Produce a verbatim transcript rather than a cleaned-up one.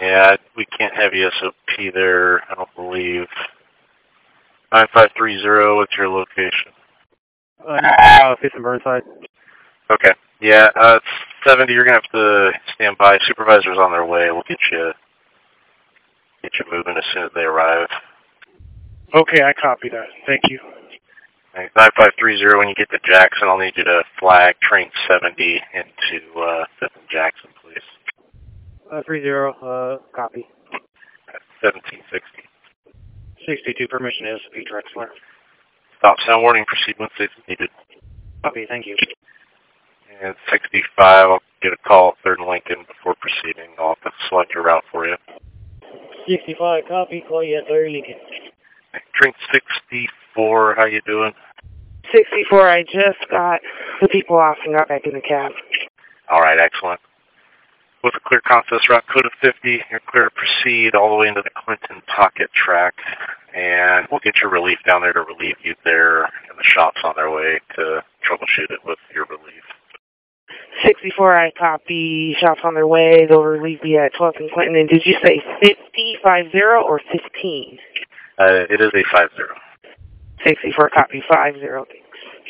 Yeah, we can't have you S O P there, I don't believe. nine five three zero, what's your location? Uh, Fifth and Burnside. Okay. Yeah, uh, it's seventy. You're going to have to stand by. Supervisor's on their way. We'll get you get you moving as soon as they arrive. Okay, I copy that. Thank you. nine five three zero, when you get to Jackson, I'll need you to flag train seventy into uh, fifth and Jackson, please. Uh, three zero, uh, copy. seventeen sixty. sixty-two, permission is P. Drexler. Stop sound warning, proceed when safe as needed. Copy, thank you. And sixty-five, I'll get a call third and Lincoln before proceeding. I'll have to select your route for you. sixty-five, copy, call you at third and Lincoln. Train sixty-four, how you doing? sixty-four, I just got the people off and got back in the cab. All right, excellent. With a clear access route code of fifty, you're clear to proceed all the way into the Clinton Pocket track, and we'll get your relief down there to relieve you there, and the shop's on their way to troubleshoot it with your relief. sixty-four, I copy. Shops on their way. They'll relieve me at twelfth and Clinton. And did you say fifty, five zero, or fifteen? Uh, it is a five zero. sixty-four, copy, five zero.